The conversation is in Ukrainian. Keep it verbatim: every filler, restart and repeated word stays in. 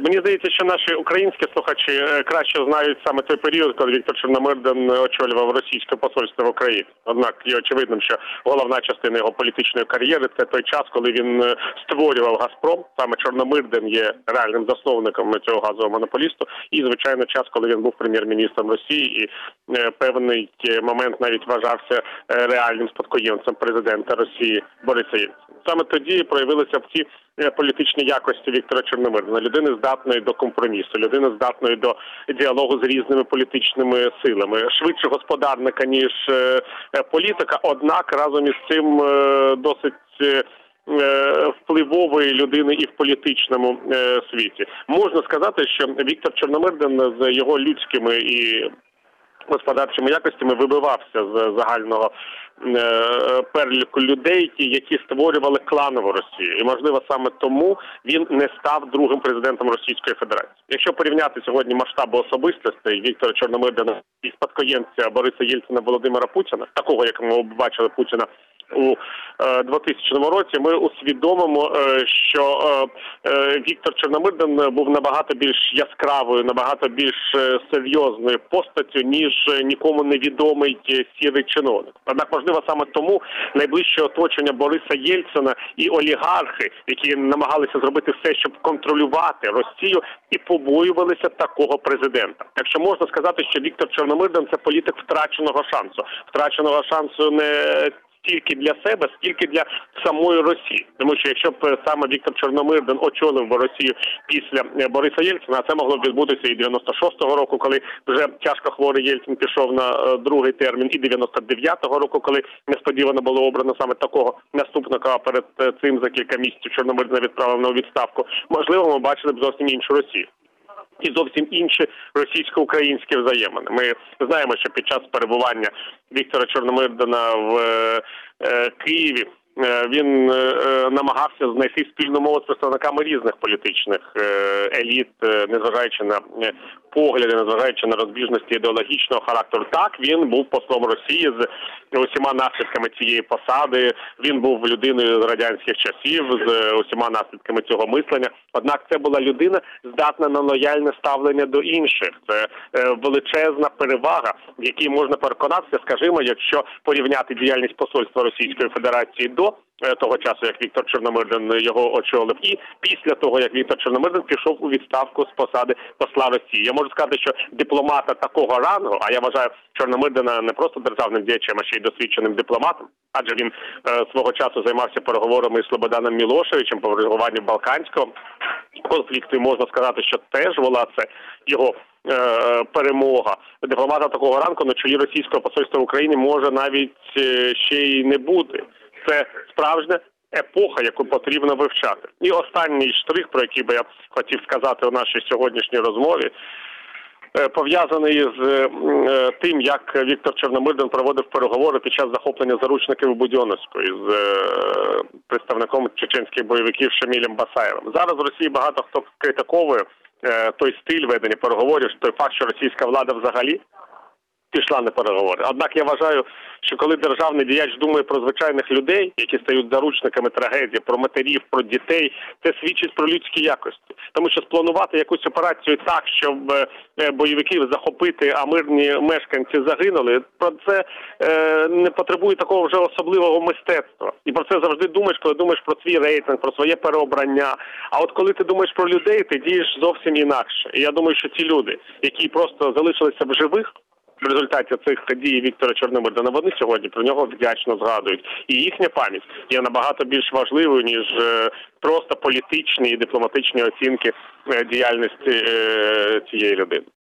Мені здається, що наші українські слухачі краще знають саме той період, коли Віктор Чорномирдин очолював російське посольство в Україні. Однак є очевидним, що головна частина його політичної кар'єри – це той час, коли він створював «Газпром». Саме Чорномирдин є реальним засновником цього газового монополісту. І, звичайно, час, коли він був прем'єр-міністром Росії і певний момент навіть вважався реальним спадкоємцем президента Росії Бориса Єльцина. Саме тоді проявилися в ті політичні якості Віктора Чорномирдина. Людини здатної до компромісу, людини здатної до діалогу з різними політичними силами. Швидше господарника, ніж політика, однак разом із цим досить впливової людини і в політичному світі. Можна сказати, що Віктор Чорномирдин з його людськими і господарчими якостями вибивався з загального переліку людей, які створювали кланову Росію. І, можливо, саме тому він не став другим президентом Російської Федерації. Якщо порівняти сьогодні масштаби особистостей Віктора Чорномирдина і спадкоємця Бориса Єльцина Володимира Путіна, такого, як ми бачили Путіна у двохтисячному році, ми усвідомимо, що Віктор Чорномирдин був набагато більш яскравою, набагато більш серйозною постаттю, ніж нікому невідомий сірий чиновник. Однак, можливо, саме тому найближче оточення Бориса Єльцина і олігархи, які намагалися зробити все, щоб контролювати Росію, і побоювалися такого президента. Так що можна сказати, що Віктор Чорномирдин – це політик втраченого шансу. Втраченого шансу не стільки для себе, стільки для самої Росії. Тому що якщо б саме Віктор Чорномирдин очолив Росію після Бориса Єльцина, а це могло б відбутися і дев'яносто шостого року, коли вже тяжко хворий Єльцин пішов на другий термін, і дев'яносто дев'ятого року, коли несподівано було обрано саме такого наступника, а перед цим за кілька місяців Чорномирдина відправив на відставку, можливо, ми бачили б зовсім іншу Росію. І зовсім інші російсько-українські взаємини. Ми знаємо, що під час перебування Віктора Чорномирдина в е, Києві е, він е, намагався знайти спільну мову з представниками різних політичних е, еліт, е, незважаючи на е, погляди, незважаючи на розбіжності ідеологічного характеру. Так, він був послом Росії з усіма наслідками цієї посади, він був людиною з радянських часів, з усіма наслідками цього мислення. Однак це була людина, здатна на лояльне ставлення до інших. Це е, величезна перевага, в якій можна переконатися, скажімо, якщо порівняти діяльність посольства Російської Федерації до е, того часу, як Віктор Чорномирдин його очолив, і після того, як Віктор Чорномирдин пішов у відставку з посади посла Росії. Я можу сказати, що дипломата такого рангу, а я вважаю Чорномирдина не просто державним діячем, а ще й досвідченим дипломатом, адже він е, свого часу займався переговорами із Слободаном Мілошевичем по врегулюванню Балканського конфлікту, і можна сказати, що теж була це його е, перемога. Дипломата такого ранку на чолі російського посольства в Україні може навіть е, ще й не бути. Це справжня епоха, яку потрібно вивчати. І останній штрих, про який би я хотів сказати у нашій сьогоднішній розмові, пов'язаний з тим, як Віктор Чорномирдин проводив переговори під час захоплення заручників у Будьонновську із представником чеченських бойовиків Шамілем Басаєвим. Зараз в Росії багато хто критиковує той стиль ведення переговорів, той факт, що російська влада взагалі пішла на переговори. Однак я вважаю, що коли державний діяч думає про звичайних людей, які стають заручниками трагедії, про матерів, про дітей, це свідчить про людські якості. Тому що спланувати якусь операцію так, щоб бойовиків захопити, а мирні мешканці загинули, про це е, не потребує такого вже особливого мистецтва. І про це завжди думаєш, коли думаєш про свій рейтинг, про своє переобрання. А от коли ти думаєш про людей, ти дієш зовсім інакше. І я думаю, що ті люди, які просто залишилися в живих в результаті цих дій Віктора Чорномирдина, вони сьогодні про нього вдячно згадують. І їхня пам'ять є набагато більш важливою, ніж просто політичні і дипломатичні оцінки діяльності цієї людини.